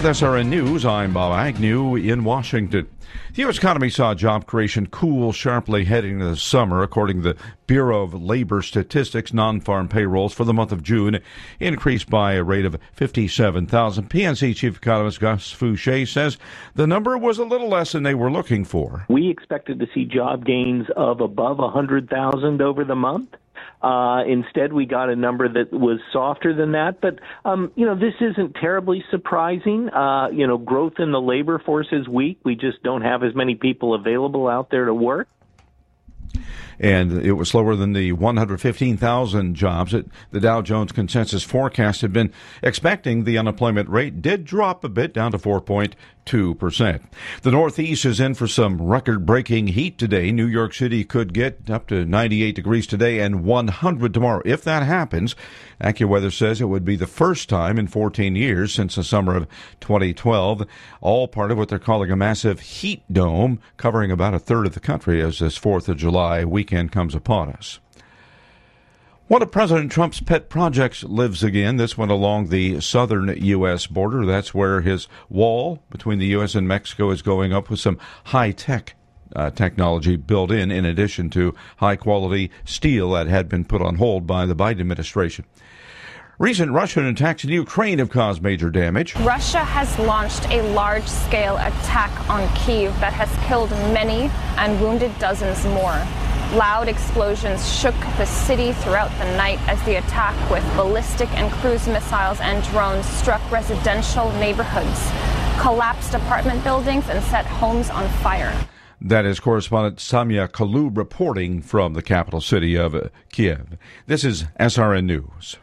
With SRN News, I'm Bob Agnew in Washington. The U.S. economy saw job creation cool sharply heading into the summer. According to the Bureau of Labor Statistics, non-farm payrolls for the month of June increased by a rate of 57,000. PNC Chief Economist Gus Fouché says the number was a little less than they were looking for. We expected to see job gains of above 100,000 over the month. Instead, we got a number that was softer than that. But, this isn't terribly surprising. Growth in the labor force is weak. We just don't have as many people available out there to work. And it was slower than the 115,000 jobs that the Dow Jones Consensus Forecast had been expecting. The unemployment rate did drop a bit, down to 4.2%. The Northeast is in for some record-breaking heat today. New York City could get up to 98 degrees today and 100 tomorrow. If that happens, AccuWeather says it would be the first time in 14 years since the summer of 2012, all part of what they're calling a massive heat dome covering about a third of the country as this 4th of July weekend comes upon us. One of President Trump's pet projects lives again. This one along the southern U.S. border. That's where his wall between the U.S. and Mexico is going up with some high-tech technology built in addition to high-quality steel that had been put on hold by the Biden administration. Recent Russian attacks in Ukraine have caused major damage. Russia has launched a large-scale attack on Kyiv that has killed many and wounded dozens more. Loud explosions shook the city throughout the night as the attack with ballistic and cruise missiles and drones struck residential neighborhoods, collapsed apartment buildings, and set homes on fire. That is correspondent Samia Kalou reporting from the capital city of Kiev. This is SRN News.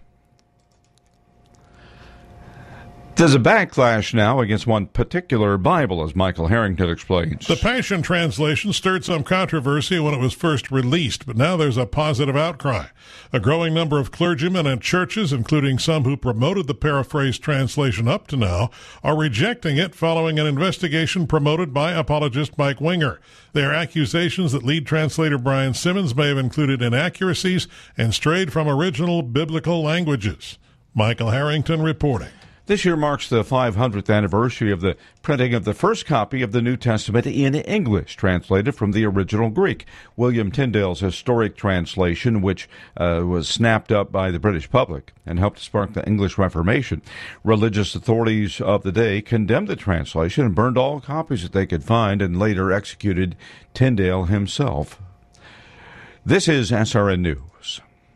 There's a backlash now against one particular Bible, as Michael Harrington explains. The Passion Translation stirred some controversy when it was first released, but now there's a positive outcry. A growing number of clergymen and churches, including some who promoted the paraphrased translation up to now, are rejecting it following an investigation promoted by apologist Mike Winger. There are accusations that lead translator Brian Simmons may have included inaccuracies and strayed from original biblical languages. Michael Harrington reporting. This year marks the 500th anniversary of the printing of the first copy of the New Testament in English, translated from the original Greek. William Tyndale's historic translation, which was snapped up by the British public and helped spark the English Reformation. Religious authorities of the day condemned the translation and burned all copies that they could find and later executed Tyndale himself. This is SRN News.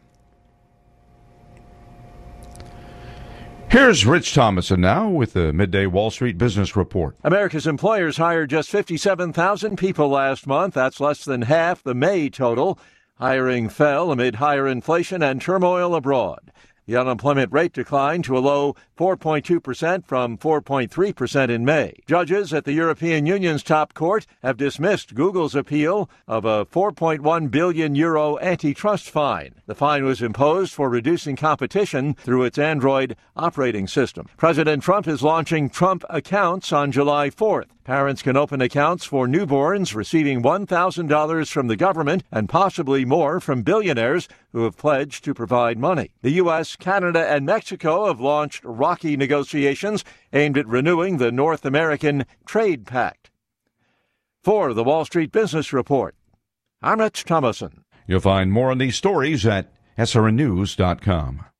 Here's Rich Thomason now with the Midday Wall Street Business Report. America's employers hired just 57,000 people last month. That's less than half the May total. Hiring fell amid higher inflation and turmoil abroad. The unemployment rate declined to a low 4.2% from 4.3% in May. Judges at the European Union's top court have dismissed Google's appeal of a 4.1 billion euro antitrust fine. The fine was imposed for reducing competition through its Android operating system. President Trump is launching Trump Accounts on July 4th. Parents can open accounts for newborns, receiving $1,000 from the government and possibly more from billionaires who have pledged to provide money. The U.S., Canada, and Mexico have launched rocky negotiations aimed at renewing the North American Trade Pact. For the Wall Street Business Report, I'm Rich Thomason. You'll find more on these stories at srnnews.com.